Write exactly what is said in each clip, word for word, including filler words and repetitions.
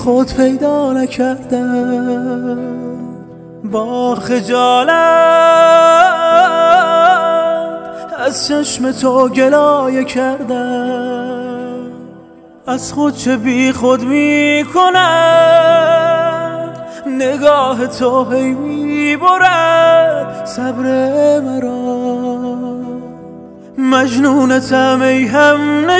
خود پیدا نکردم، با خجالت از چشم تو گلایه کردم. از خود چه بی خود می کند نگاه تو، هی می برد صبر مرا. مجنونتم ای هم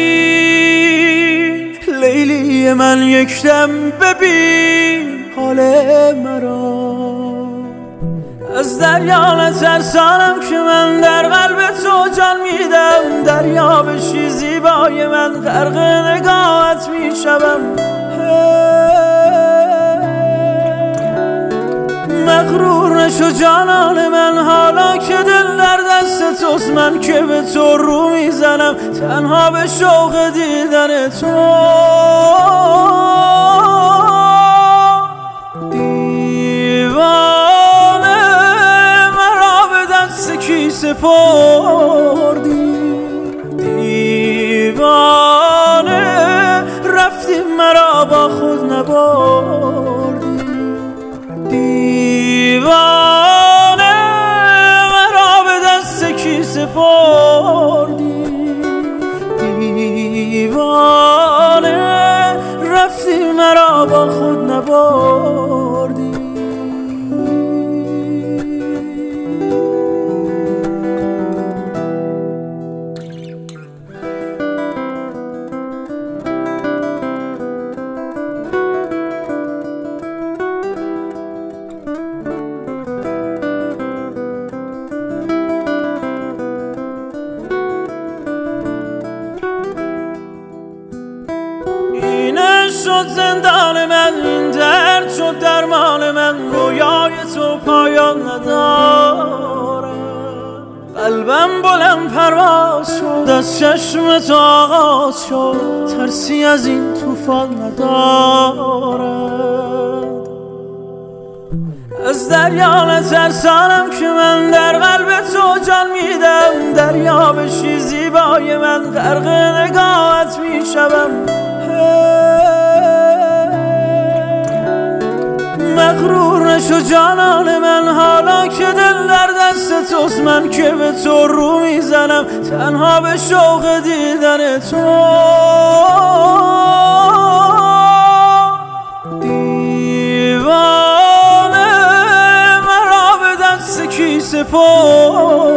نشین، لیلی من یکدم ببین حال مرا. از دریا نترسانم که من در قلب تو جان میدم، دریا بشی زیبای من غرق نگاهت میشوم. مغرور نشو جانان من، حالا که دل در دست توست، من که به تو رو میزنم تنها به شوق دیدن تو. دیوانه مرا به دست کی سپردی، دیوانه رفتی مرا با خود نبردی. دیوانه مرا به دست کی سپردی، دیوانه رفتی مرا با خود نبردی. شد زندان من، این درد شد درمان من، رویای تو پایان ندارم. قلبم بلند پرواز شد، از چشم تو آغاز شد، ترسی از این طوفان ندارد. از دریا نترسانم که من در قلب تو جان میدم، دریا بشی زیبای من غرق نگاهت میشوم. مغرور نشو جانان من، حالا که دل در دست توست، من که به تو رو میزنم تنها به شوق دیدن تو. دیوانه مرا به دست کی سپردی،